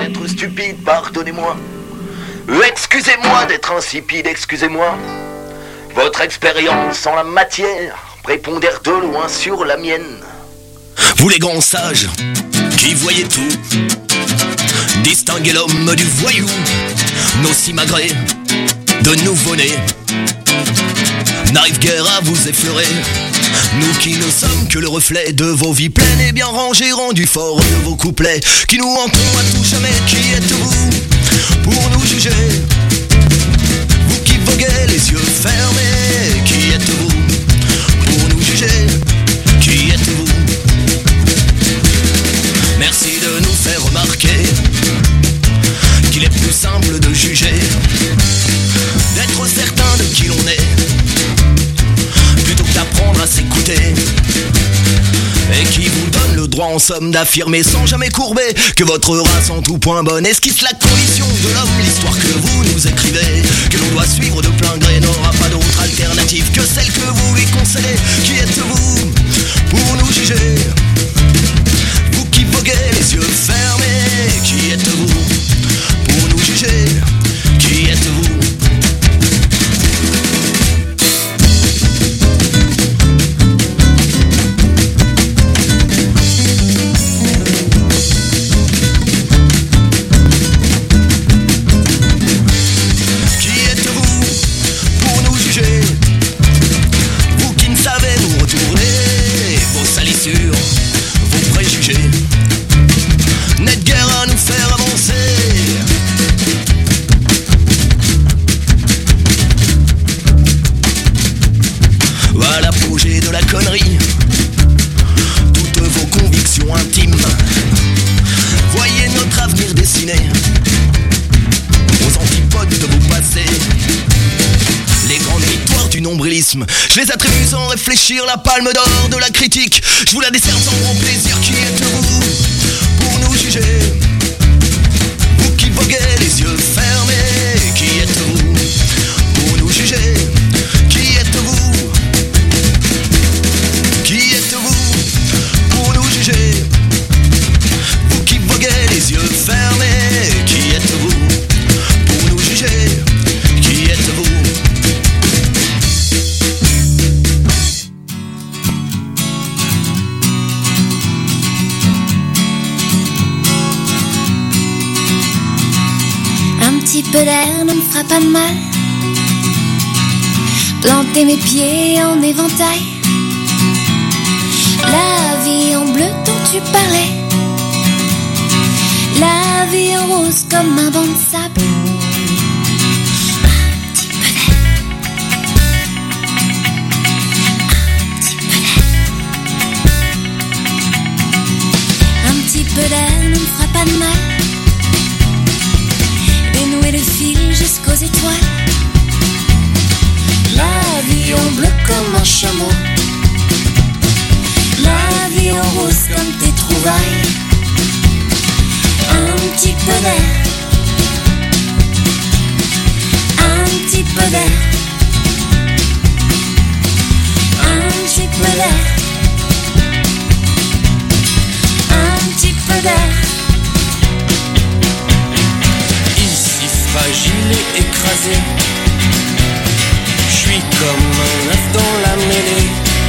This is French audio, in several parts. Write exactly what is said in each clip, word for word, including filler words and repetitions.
d'être stupide, pardonnez-moi. Euh, excusez-moi d'être insipide, excusez-moi. Votre expérience en la matière prépondère de loin sur la mienne. Vous les grands sages qui voyez tout, distinguez l'homme du voyou, nos simagrées de nouveau-nés n'arrive guère à vous effleurer. Nous qui ne sommes que le reflet de vos vies pleines et bien rangées, rendus forts de vos couplets, qui nous hantons à tout jamais. Qui êtes-vous pour nous juger? Vous qui voguez les yeux fermés, qui êtes-vous pour nous juger? Qui êtes-vous? Merci de nous faire remarquer qu'il est plus simple de juger, d'être certain de qui l'on est, plutôt que d'apprendre à s'écouter, et qui vous donne le droit en somme d'affirmer sans jamais courber que votre race en tout point bonne esquisse la condition de l'homme. L'histoire que vous nous écrivez, que l'on doit suivre de plein gré, n'aura pas d'autre alternative que celle que vous lui concédez. Qui êtes-vous pour nous juger? Vous qui voguez les yeux fermés, qui êtes-vous pour nous juger? Qui êtes-vous? Je les attribue sans réfléchir, la palme d'or de la critique. Je vous la décerne sans grand plaisir. Qui êtes-vous pour nous juger? Vous qui voguez les yeux fermés, qui êtes-vous pour nous juger? Qui êtes-vous? Qui êtes-vous pour nous juger? Vous qui voguez les yeux fermés, qui êtes-vous pour nous juger? Qui êtes-vous? Un petit peu d'air ne me fera pas de mal. Planter mes pieds en éventail. La vie en bleu dont tu parlais. La vie en rose comme un banc de sable. Un petit peu d'air. Un petit peu d'air ne me fera pas de mal. Dénouer le fil jusqu'aux étoiles. La vie en bleu comme un chameau. La vie en rose comme tes trouvailles. Un petit peu d'air. Un petit peu d'air. Un petit peu d'air. Un petit peu d'air. Fragile et écrasé, je suis comme un œuf dans la mêlée,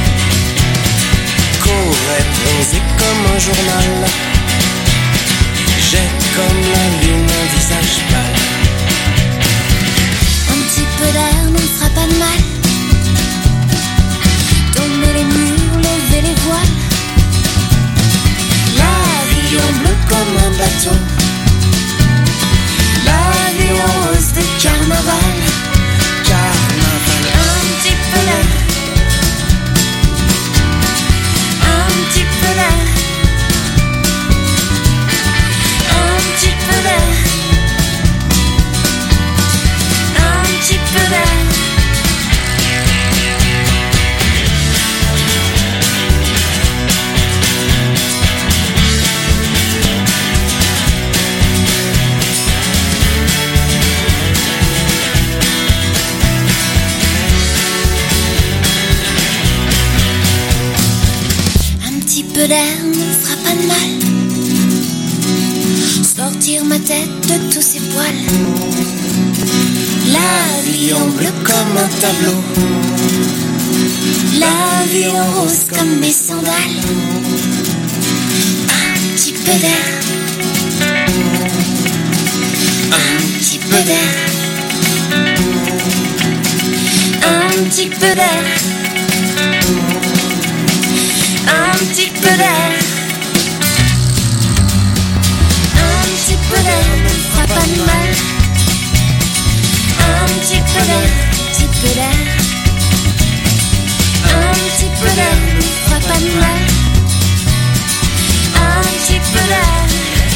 qu'aurait bronzé comme un journal. J'ai comme la lune un visage pâle. Un petit peu d'air ne me fera pas de mal. Tomber les murs, lever les voiles. La vie en bleu comme un bateau. La vie en rose de carnaval. Carnaval. Un petit peu d'air. Un petit peu d'air. Un petit peu d'air. Un petit peu d'air. Un petit peu d'air ne me fera pas de mal. Sortir ma tête facettes de tous ses poils. La vie En bleu comme un tableau. La vie en rose comme mes sandales. Un petit peu d'air. Un petit peu d'air. Un petit peu d'air. Un petit peu d'air. Un petit peu d'air ne fera pas de mal. Un petit peu d'air, petit peu d'air. Un petit peu d'air ne fera pas de mal. Un petit peu d'air.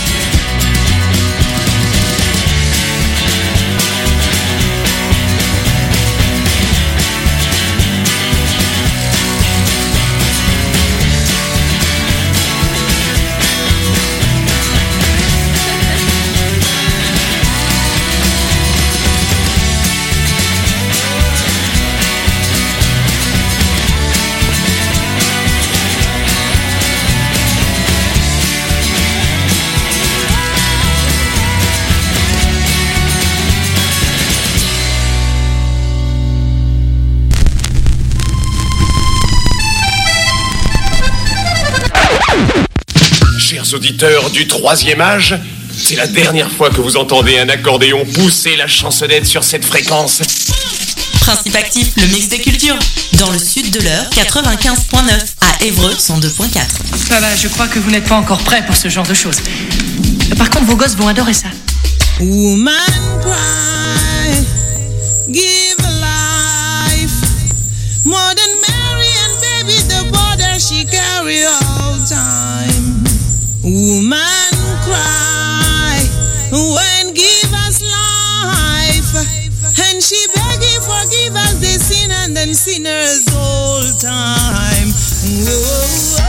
Chers auditeurs du troisième âge, c'est la dernière fois que vous entendez un accordéon pousser la chansonnette sur cette fréquence. Principe actif, le mix des cultures. Dans le sud de l'heure, quatre-vingt-quinze point neuf. À Évreux, cent deux point quatre. Ça va, je crois que vous n'êtes pas encore prêts pour ce genre de choses. Par contre, vos gosses vont adorer ça. Woman cry, give life. More than Mary and baby, the border she carry all time. Woman cry, when give us life. And she begging forgive us the sin and then sinners all time. Whoa,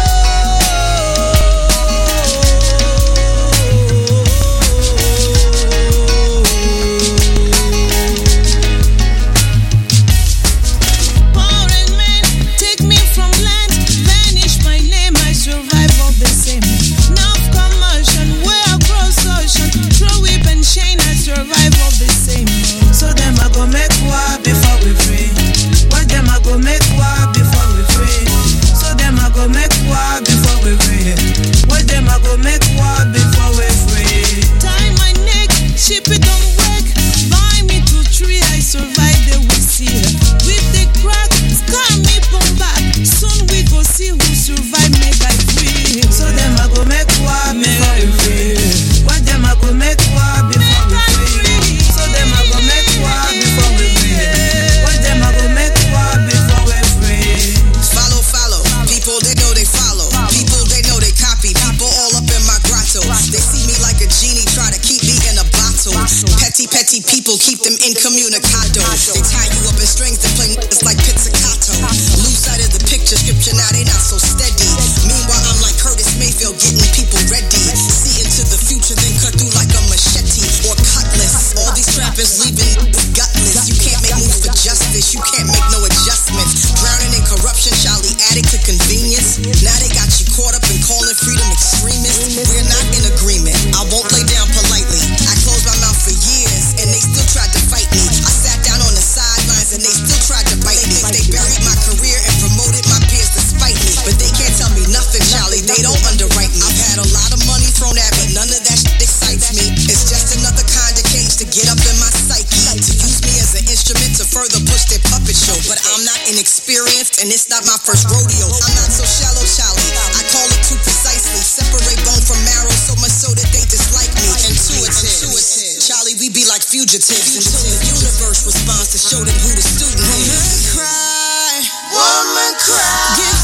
people keep them incommunicado. They tie you up in strings and play it's like pizzicato. Lose sight of the picture, scripture now they not so steady. Meanwhile I'm like Curtis Mayfield getting people ready. See into the future then cut through like a machete or cutlass. All these trappers leaving gutless. You can't make moves for justice, you can't make no adjustments. Drowning in corruption, Charlie addict to convenience. Now they got you caught up in calling freedom extremists. We're not in agreement, I won't lay down politely. I closed my mouth for years and they still tried to fight me. I sat down on the sidelines and they still tried to bite me. They buried my career and promoted my peers despite me. But they can't tell me nothing, Charlie, they don't underwrite me. I've had a lot of money thrown at me, none of that shit excites me. It's just another kind of cage to get up in my psyche. To use me as an instrument to further push their puppet show. But I'm not inexperienced and it's not my first rodeo. I'm not so shallow, Charlie, I call it too precisely. Separate bone from marrow so much so that they dislike me. Intuitive, Charlie, we be like fugitives until the universe responds to show them who the student is. Woman cry, woman cry, gives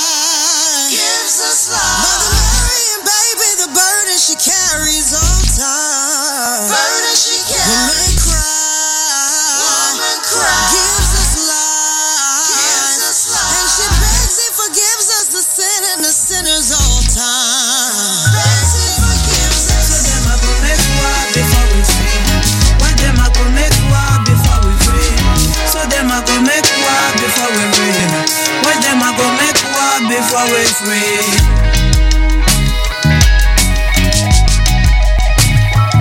life, gives us life. Mother Mary and baby, the burden she carries all time. Burden she carries. Woman cry, woman cry, gives us life, gives us life. And she begs and forgives us the sin and the sinners all time. Begs and forgives us. So them I go make war before we free. What them I go make war before we free. So them I go make war before we free. What them I go make war before we free.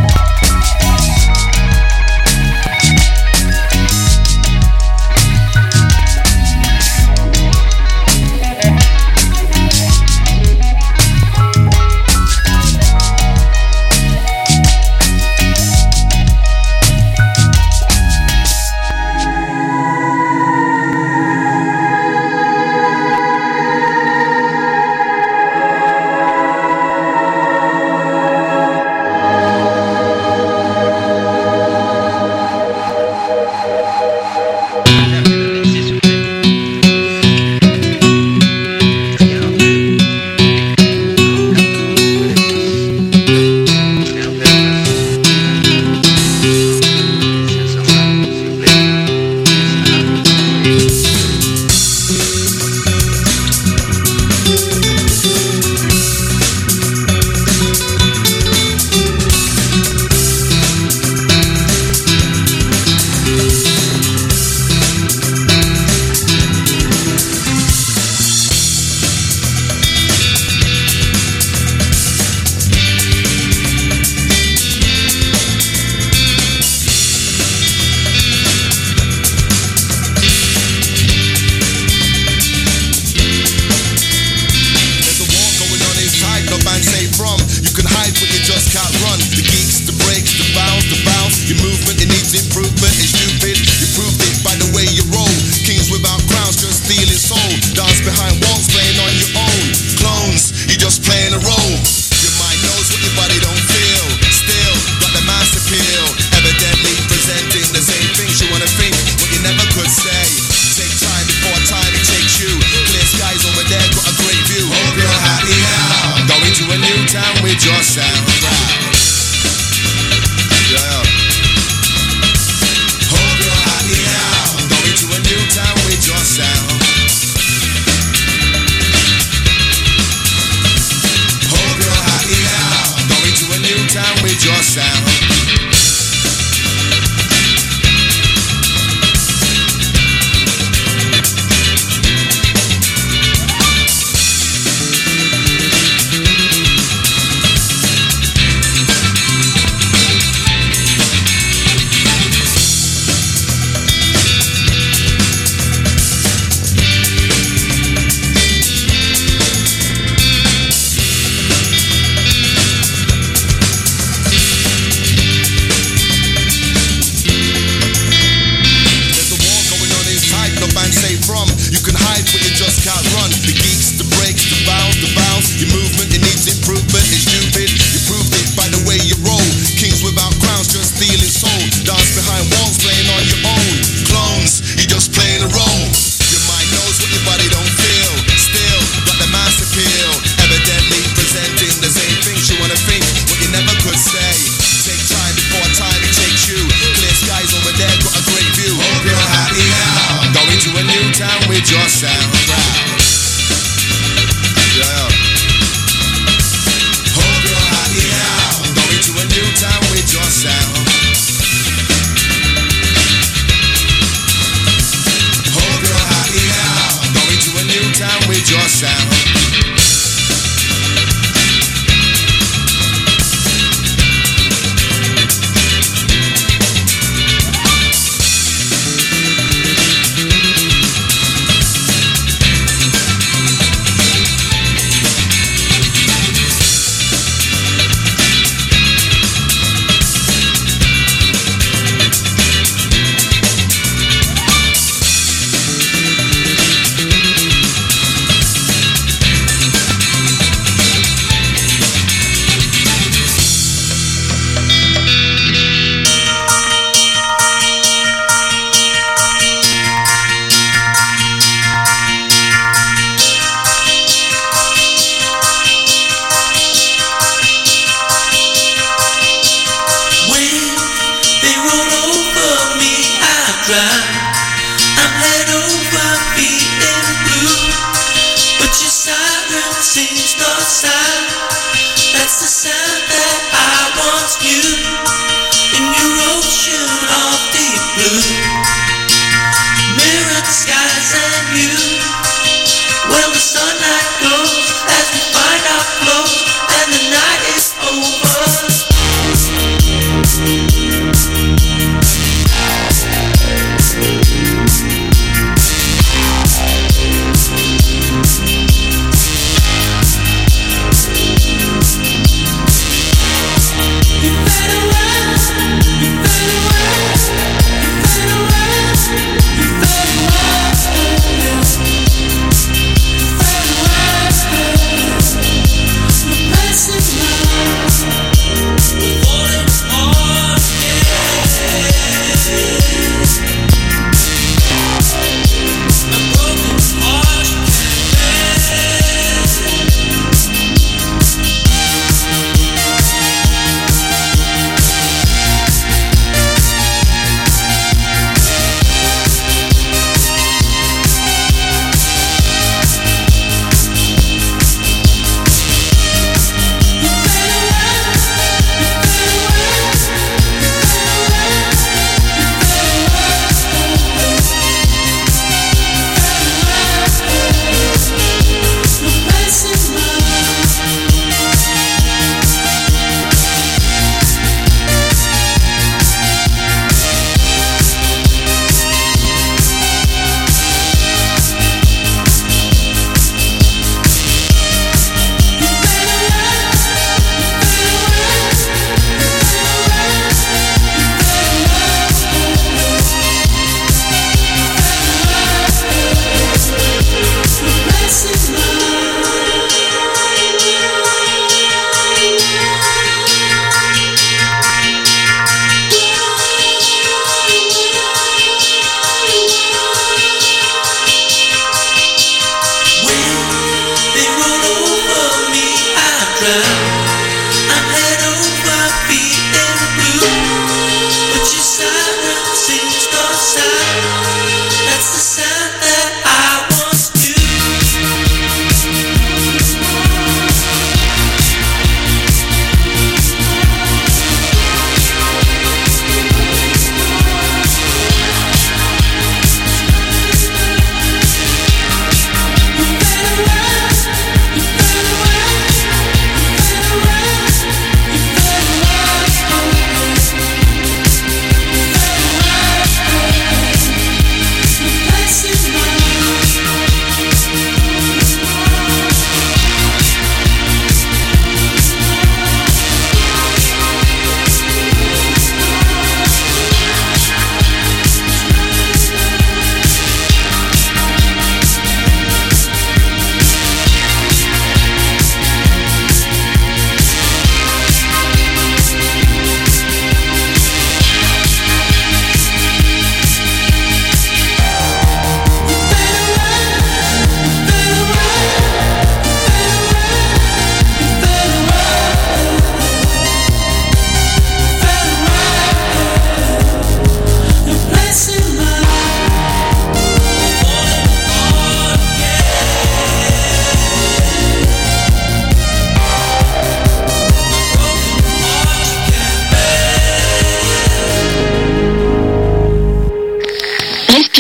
your sound. With your sound, yeah. Hope you're happy now. Going to a new town with your sound. Hope you're happy now. Going to a new town with your sound.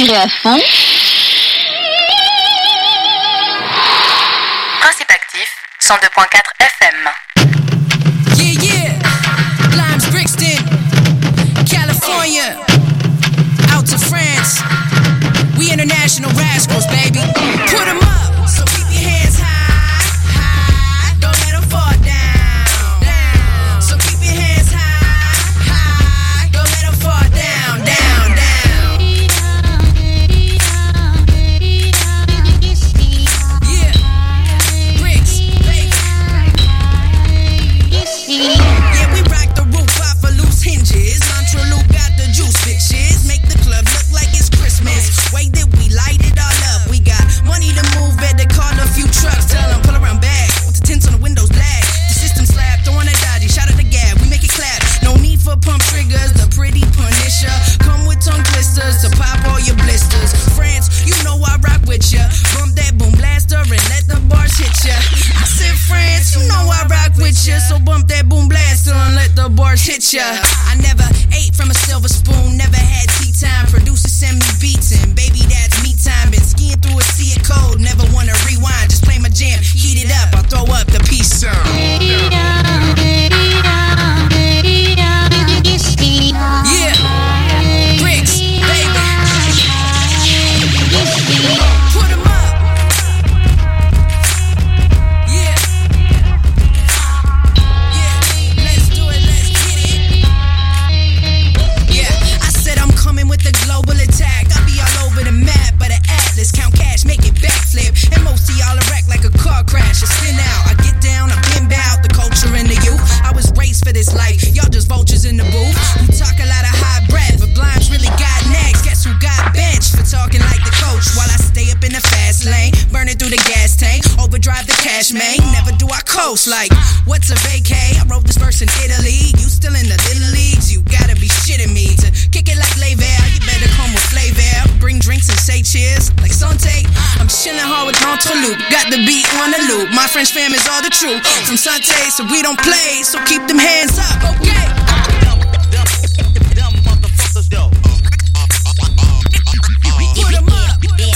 tirer à fond. Principe actif, cent deux virgule quatre F M. Yeah, yeah. Limes, Brixton, California. Out to France. We international rascals, baby. Put them up, so keep your hands high, high. Don't let them fall down, down. So keep your hands high, high. Don't let them fall down, down, down. Yeah, bricks, baby. Yeah, we rock the roof off of loose hinges. Entreloupe got the juice, bitches. Make the club look like it's Christmas. Way that we light it all up. We got money to move, better call a few trucks. Tell them pull around back with the tints on the windows black. The system slap, throwing a dodgy, shout at the gap. We make it clap. No need for pump triggers, the pretty punisher. Come with tongue twisters to pop all your blisters. France, you know I rock with ya. Bump that boom blaster and let the bars hit ya. I said France, you know I rock with ya. So bump that boom blaster and let the bars hit ya. I never ate from a silver spoon, never had tea time. Producers send me beats and baby that's me time. Been skiing through a sea of cold, never wanna rewind. Just play my jam, heat it up, I'll throw up the peace sound. Yeah, bricks, baby. Put 'em up. Yeah. Yeah, let's do it, let's get it. Yeah, I said I'm coming with the global attack. I'll be all over the map, but an atlas, count cash, make it backflip. And most of y'all are wrecked like a car crash. I spin out, I get down, I bend out the culture and the youth. I was raised for this life, y'all just vultures in the booth. You talk a lot of high breath, but blinds really got next. Guess who got benched for talking like the coach? While I stay up in the fast lane, burning through the gas tank, overdrive the cash man. Never do I coast like, what's a vacay? I wrote this verse in Italy. You still in the little leagues? You gotta be shitting me. To kick it like Lever, you better come with flavor. Bring drinks and say cheers like Sante. I'm chilling hard with Entreloupe, got the beat on the loop. My French fam is all the truth from Sante, so we don't play. So keep them hands up, okay? Put 'em up.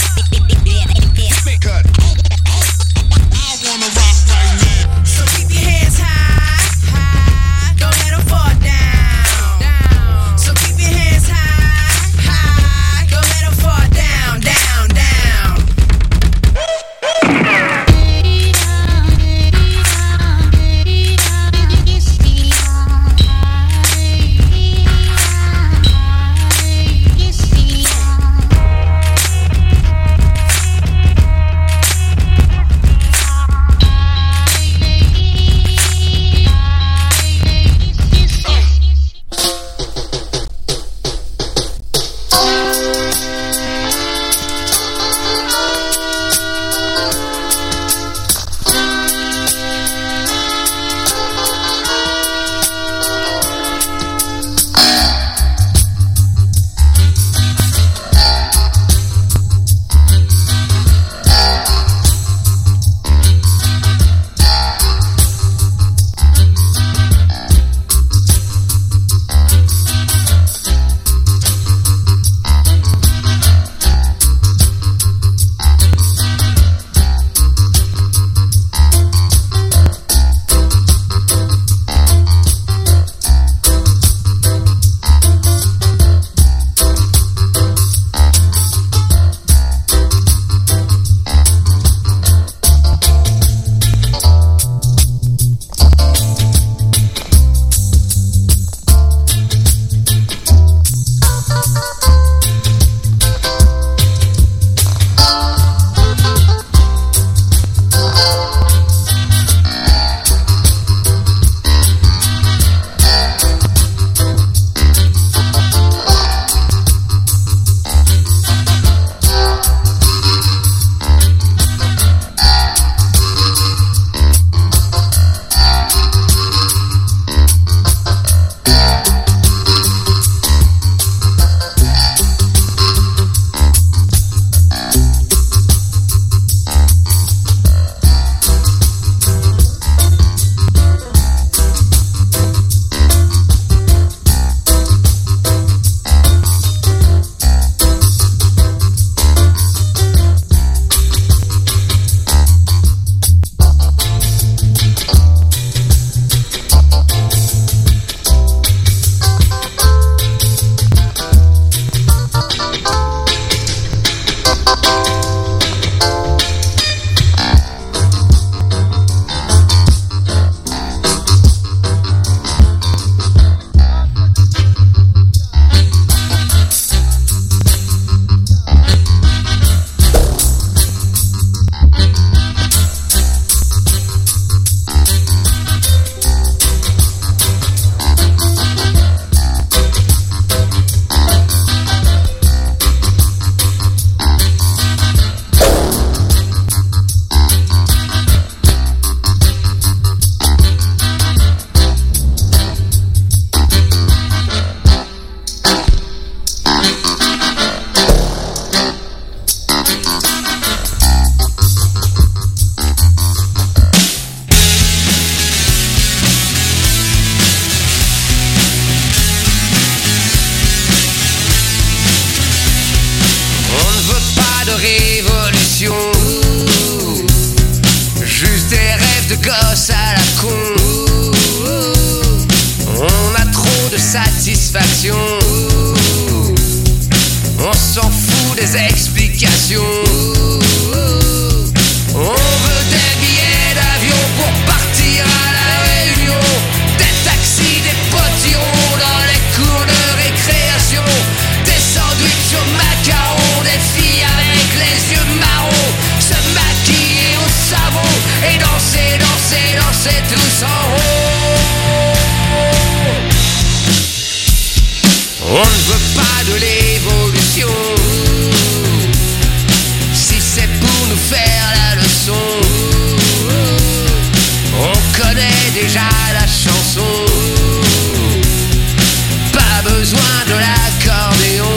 So keep your hands high, high. Don't let 'em fall down, down. So keep your hands high, high. Don't let 'em fall down, down, down. con. On a trop de satisfaction. On s'en fout des explications. On veut des billets d'avion pour partir à la Réunion, des taxis, des potirons dans les cours de récréation, des sandwichs au macaron, des filles avec les yeux marrons, se maquiller au savon et danser, danser, danser tous en haut. On ne veut pas de l'évolution, si c'est pour nous faire la leçon. On connaît déjà la chanson, pas besoin de l'accordéon.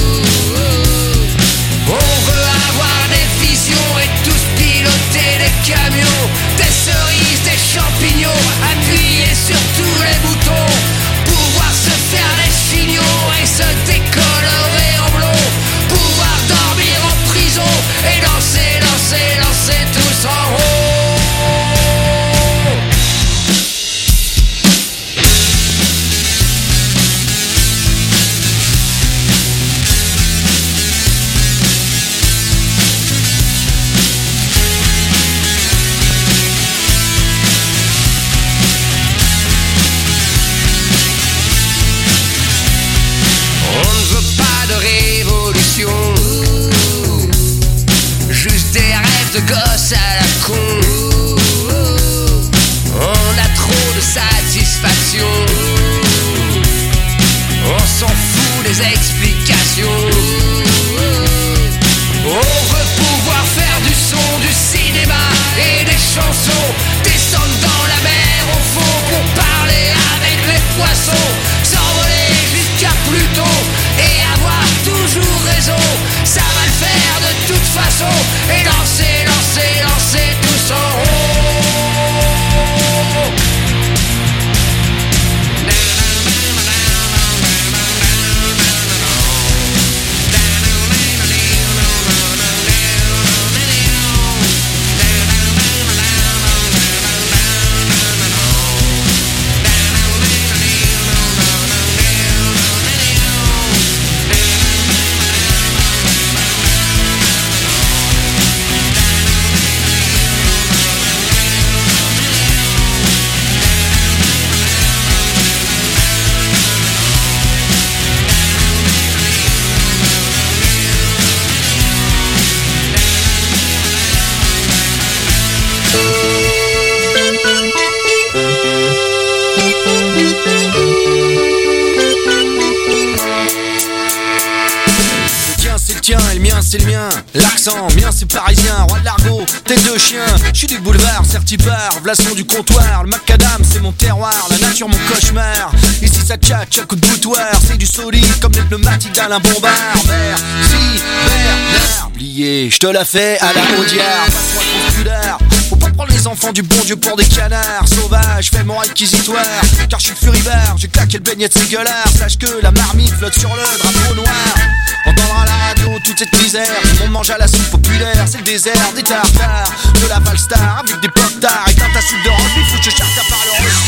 On veut avoir des visions et tous piloter des camions, des cerises, des champignons, appuyer sur tous les boutons, pouvoir se faire des chignons et se décolorer en blond, pouvoir dormir en prison et danser, danser, danser tous en haut. Juste des rêves de gosse à la con. On a trop de satisfaction. On s'en fout des explications. On veut pouvoir faire du son, du cinéma et des chansons, descendre dans la mer au fond pour parler avec les poissons, s'envoler jusqu'à Pluton et avoir toujours raison. Ça va le faire de toute façon et danser, danser, danser tous en haut. C'est le mien, l'accent, mien c'est parisien, roi de l'argot, tête de chien, je suis du boulevard, certipar, v'lasson du comptoir, le macadam c'est mon terroir, la nature mon cauchemar, ici ça tchatche à coup de boutoir, c'est du solide comme les pneumatiques d'Alain Bombard, mère, si, Bernard, oublié, je te la fais à la Audiard, pas trop populaire, faut pas prendre les enfants du bon Dieu pour des canards, sauvage, fais mon réquisitoire, car je suis furibard, j'ai claqué le beignet de ces gueulards, sache que la marmite flotte sur le drapeau noir, entendra la radio toute cette misère. Tout le monde mange à la soupe populaire, c'est le désert, des tartares, de la Valstar avec des pop-tards et un ta soupe de rempli, faut que je cherche à part le